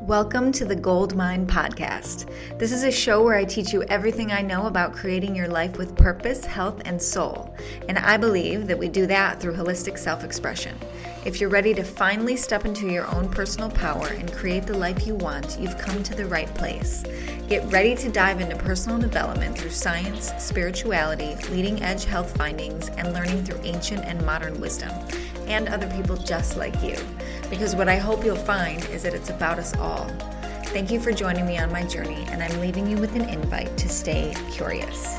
Welcome to the Gold Mine Podcast. This is a show where I teach you everything I know about creating your life with purpose, health, and soul. And I believe that we do that through holistic self-expression. If you're ready to finally step into your own personal power and create the life you want, you've come to the right place. Get ready to dive into personal development through science, spirituality, leading-edge health findings, and learning through ancient and modern wisdom, and other people just like you. Because what I hope you'll find is that it's about us all. Thank you for joining me on my journey, and I'm leaving you with an invite to stay curious.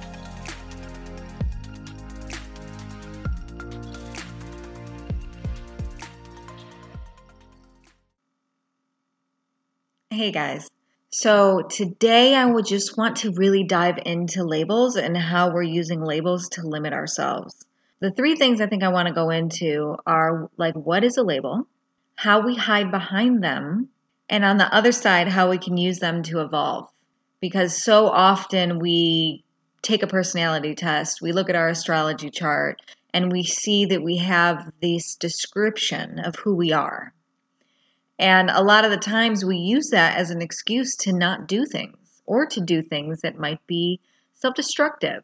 Hey guys. So today I would just want to really dive into labels and how we're using labels to limit ourselves. The three things I think I want to go into are like, what is a label, how we hide behind them, and on the other side, how we can use them to evolve. Because so often we take a personality test, we look at our astrology chart, and we see that we have this description of who we are. And a lot of the times we use that as an excuse to not do things or to do things that might be self-destructive.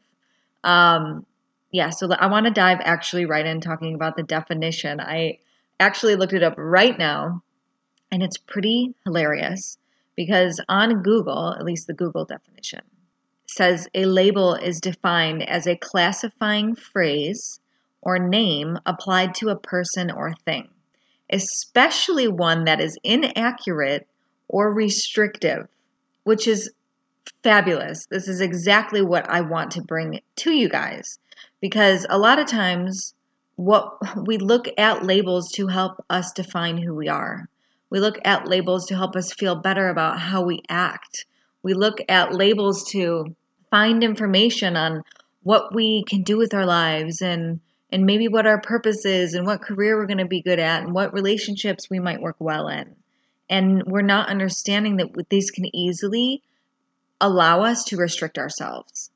So I want to dive actually right in talking about the definition. I actually looked it up right now, and it's pretty hilarious because on Google, at least the Google definition, says a label is defined as a classifying phrase or name applied to a person or thing, especially one that is inaccurate or restrictive, which is fabulous. This is exactly what I want to bring to you guys, because a lot of times what we look at labels to help us define who we are. We look at labels to help us feel better about how we act. We look at labels to find information on what we can do with our lives and maybe what our purpose is and what career we're going to be good at and what relationships we might work well in. And we're not understanding that these can easily allow us to restrict ourselves.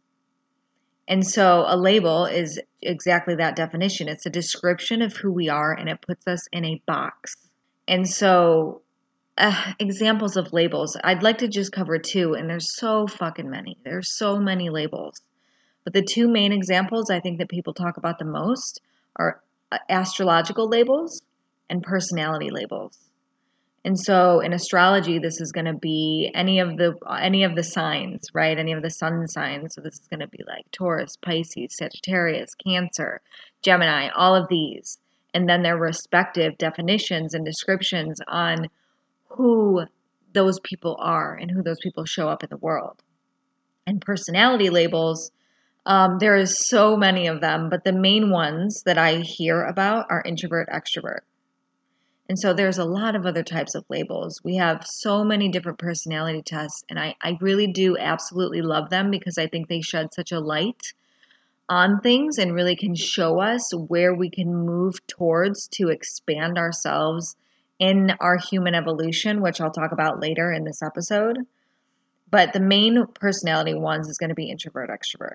And so a label is exactly that definition. It's a description of who we are, and it puts us in a box. And so examples of labels, I'd like to just cover two, and there's so fucking many. There's so many labels. But the two main examples I think that people talk about the most are astrological labels and personality labels. And so in astrology, this is going to be any of the signs, right? Any of the sun signs. So this is going to be like Taurus, Pisces, Sagittarius, Cancer, Gemini, all of these. And then their respective definitions and descriptions on who those people are and who those people show up in the world. And personality labels, there is so many of them, but the main ones that I hear about are introvert, extrovert. And so there's a lot of other types of labels. We have so many different personality tests, and I really do absolutely love them because I think they shed such a light on things and really can show us where we can move towards to expand ourselves in our human evolution, which I'll talk about later in this episode. But the main personality ones is going to be introvert, extrovert.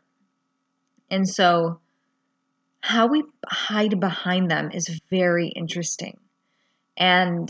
And so how we hide behind them is very interesting. And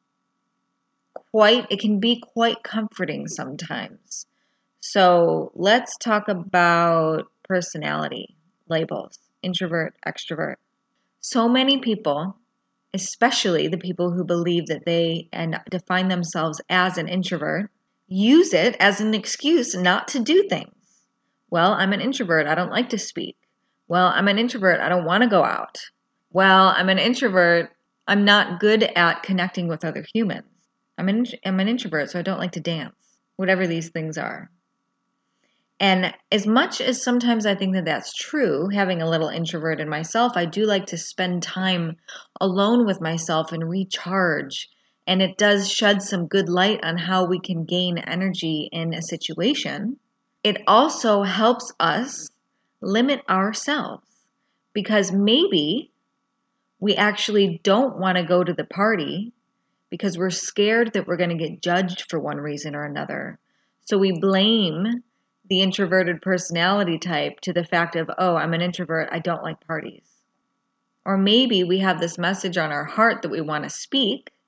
it can be quite comforting sometimes. So let's talk about personality labels, introvert, extrovert. So many people, especially the people who believe that they and define themselves as an introvert, use it as an excuse not to do things. Well, I'm an introvert. I don't like to speak. Well, I'm an introvert. I don't want to go out. Well, I'm an introvert. I'm not good at connecting with other humans. I'm an introvert, so I don't like to dance, whatever these things are. And as much as sometimes I think that that's true, having a little introvert in myself, I do like to spend time alone with myself and recharge. And it does shed some good light on how we can gain energy in a situation. It also helps us limit ourselves because maybe we actually don't want to go to the party because we're scared that we're going to get judged for one reason or another. So we blame the introverted personality type to the fact of, oh, I'm an introvert, I don't like parties. Or maybe we have this message on our heart that we want to speak,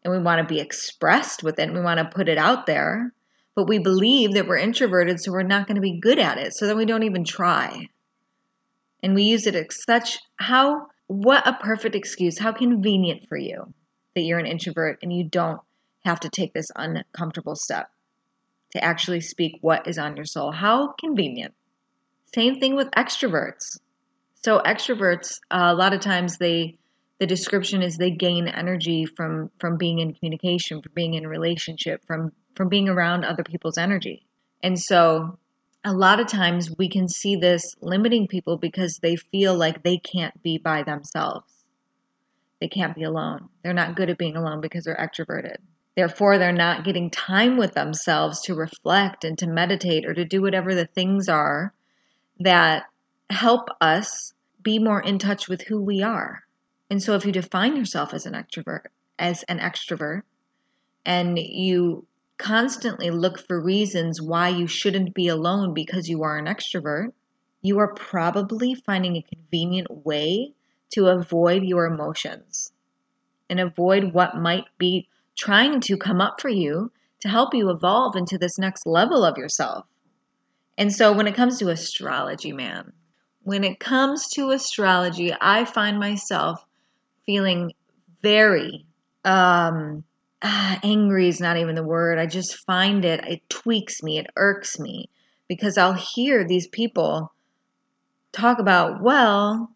and we want to be expressed with it and we want to put it out there, but we believe that we're introverted, so we're not going to be good at it. So then we don't even try. And we use it as such, what a perfect excuse, how convenient for you that you're an introvert and you don't have to take this uncomfortable step to actually speak what is on your soul. How convenient. Same thing with extroverts. So extroverts, a lot of times the description is they gain energy from being in communication, from being in a relationship, from being around other people's energy. And so a lot of times we can see this limiting people because they feel like they can't be by themselves. They can't be alone. They're not good at being alone because they're extroverted. Therefore, they're not getting time with themselves to reflect and to meditate or to do whatever the things are that help us be more in touch with who we are. And so if you define yourself as an extrovert, and you constantly look for reasons why you shouldn't be alone because you are an extrovert, you are probably finding a convenient way to avoid your emotions and avoid what might be trying to come up for you to help you evolve into this next level of yourself. And so when it comes to astrology, man, I find myself feeling very angry is not even the word. I just find it tweaks me, it irks me, because I'll hear these people talk about, well,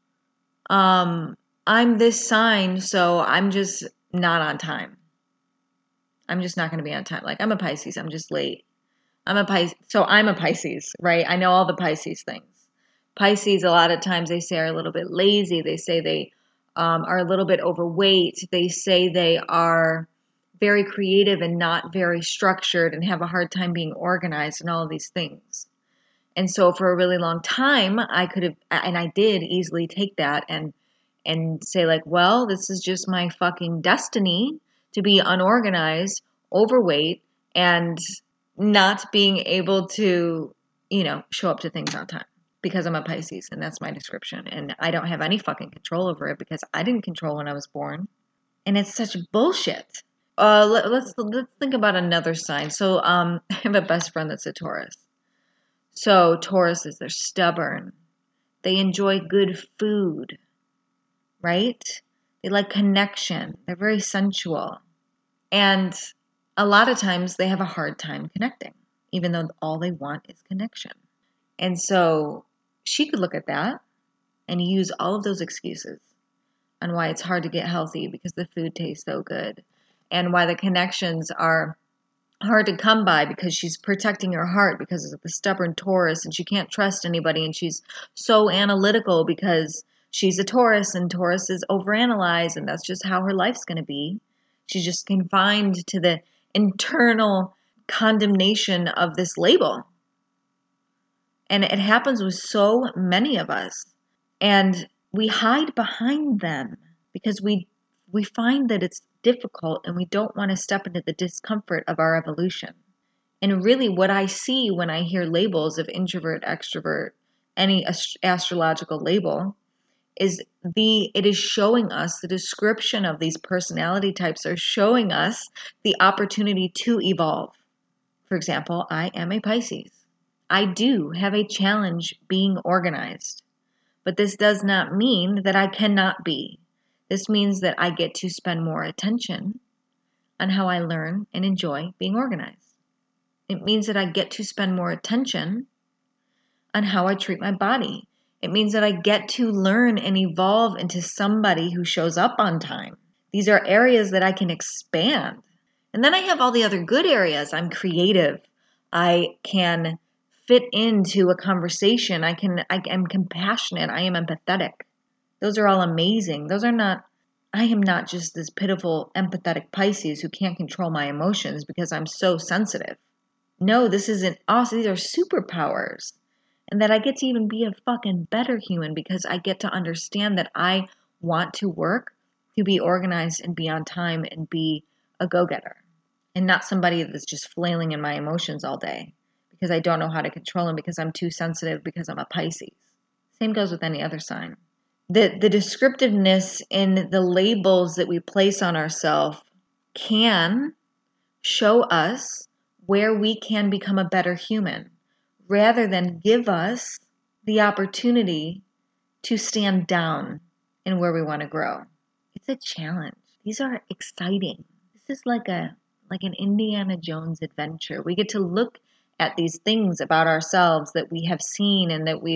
I'm this sign, so I'm just not on time. I'm just not going to be on time. Like, I'm a Pisces, I'm just late. I'm a Pisces, right? I know all the Pisces things. Pisces, a lot of times they say are a little bit lazy. They say they are a little bit overweight. They say they are very creative and not very structured and have a hard time being organized and all of these things. And so for a really long time, I could have, and I did easily take that and say like, well, this is just my fucking destiny to be unorganized, overweight, and not being able to, show up to things on time because I'm a Pisces and that's my description. And I don't have any fucking control over it because I didn't control when I was born. And it's such bullshit. Let's think about another sign. So I have a best friend that's a Taurus. So Tauruses, they're stubborn. They enjoy good food, right? They like connection. They're very sensual. And a lot of times they have a hard time connecting, even though all they want is connection. And so she could look at that and use all of those excuses on why it's hard to get healthy because the food tastes so good, and why the connections are hard to come by because she's protecting her heart because of the stubborn Taurus and she can't trust anybody, and she's so analytical because she's a Taurus and Taurus is overanalyzed and that's just how her life's going to be. She's just confined to the internal condemnation of this label. And it happens with so many of us. And we hide behind them because we find that it's difficult and we don't want to step into the discomfort of our evolution. And really what I see when I hear labels of introvert, extrovert, any astrological label, it is showing us, the description of these personality types are showing us the opportunity to evolve. For example, I am a Pisces. I do have a challenge being organized, but this does not mean that I cannot be. This means that I get to spend more attention on how I learn and enjoy being organized. It means that I get to spend more attention on how I treat my body. It means that I get to learn and evolve into somebody who shows up on time. These are areas that I can expand. And then I have all the other good areas. I'm creative. I can fit into a conversation. I am compassionate. I am empathetic. Those are all amazing. I am not just this pitiful, empathetic Pisces who can't control my emotions because I'm so sensitive. No, this isn't awesome. These are superpowers. And that I get to even be a fucking better human because I get to understand that I want to work to be organized and be on time and be a go-getter. And not somebody that's just flailing in my emotions all day because I don't know how to control them because I'm too sensitive because I'm a Pisces. Same goes with any other sign. The descriptiveness in the labels that we place on ourselves can show us where we can become a better human, rather than give us the opportunity to stand down in where we want to grow. It's a challenge. These are exciting. This is like an Indiana Jones adventure. We get to look at these things about ourselves that we have seen and that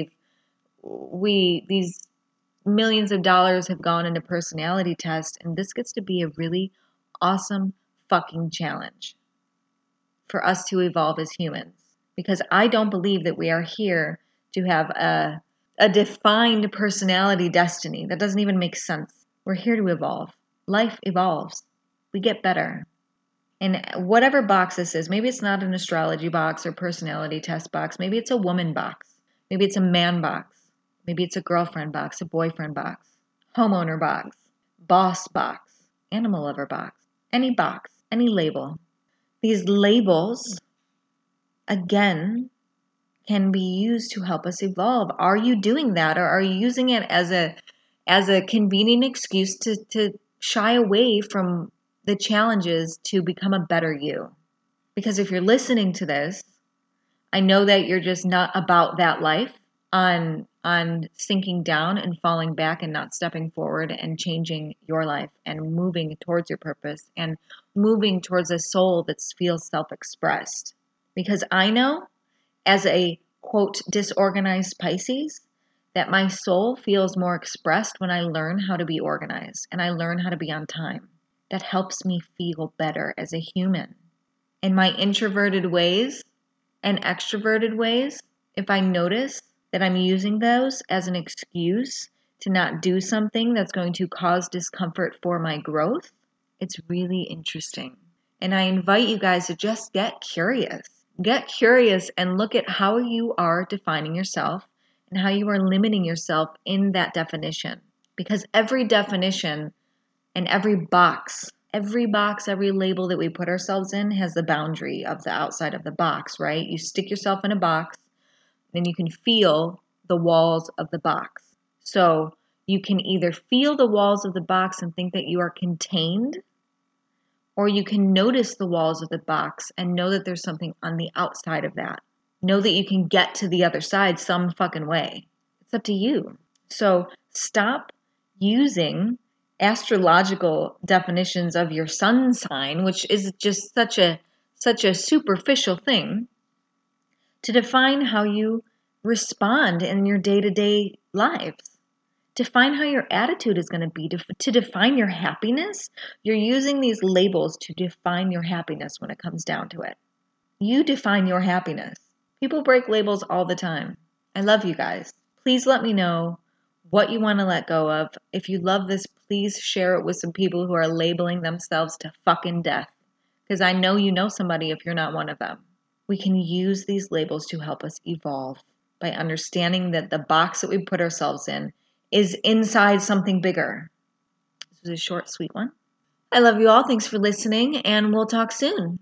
these millions of dollars have gone into personality tests, and this gets to be a really awesome fucking challenge for us to evolve as humans. Because I don't believe that we are here to have a defined personality destiny. That doesn't even make sense. We're here to evolve. Life evolves. We get better. And whatever box this is, maybe it's not an astrology box or personality test box. Maybe it's a woman box. Maybe it's a man box. Maybe it's a girlfriend box, a boyfriend box, homeowner box, boss box, animal lover box, any box, any label. These labels, again, can be used to help us evolve. Are you doing that, or are you using it as a convenient excuse to shy away from the challenges to become a better you? Because if you're listening to this, I know that you're just not about that life on sinking down and falling back and not stepping forward and changing your life and moving towards your purpose and moving towards a soul that feels self-expressed. Because I know, as a, quote, disorganized Pisces, that my soul feels more expressed when I learn how to be organized and I learn how to be on time. That helps me feel better as a human. In my introverted ways and extroverted ways, if I notice that I'm using those as an excuse to not do something that's going to cause discomfort for my growth, it's really interesting. And I invite you guys to just get curious. Get curious and look at how you are defining yourself and how you are limiting yourself in that definition. Because every definition and every box, every label that we put ourselves in has the boundary of the outside of the box, right? You stick yourself in a box, then you can feel the walls of the box. So you can either feel the walls of the box and think that you are contained, or you can notice the walls of the box and know that there's something on the outside of that. Know that you can get to the other side some fucking way. It's up to you. So stop using astrological definitions of your sun sign, which is just such a superficial thing, to define how you respond in your day-to-day lives. Define how your attitude is going to be. To define your happiness, you're using these labels to define your happiness when it comes down to it. You define your happiness. People break labels all the time. I love you guys. Please let me know what you want to let go of. If you love this, please share it with some people who are labeling themselves to fucking death. Because I know you know somebody if you're not one of them. We can use these labels to help us evolve by understanding that the box that we put ourselves in is inside something bigger. This was a short, sweet one. I love you all. Thanks for listening, and we'll talk soon.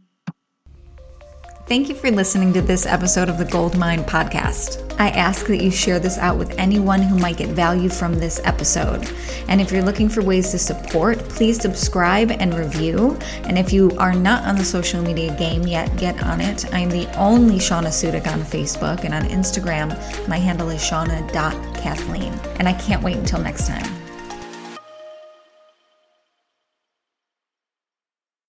Thank you for listening to this episode of the Goldmine Podcast. I ask that you share this out with anyone who might get value from this episode. And if you're looking for ways to support, please subscribe and review. And if you are not on the social media game yet, get on it. I'm the only Shauna Sudik on Facebook, and on Instagram, my handle is shauna.kathleen. And I can't wait until next time.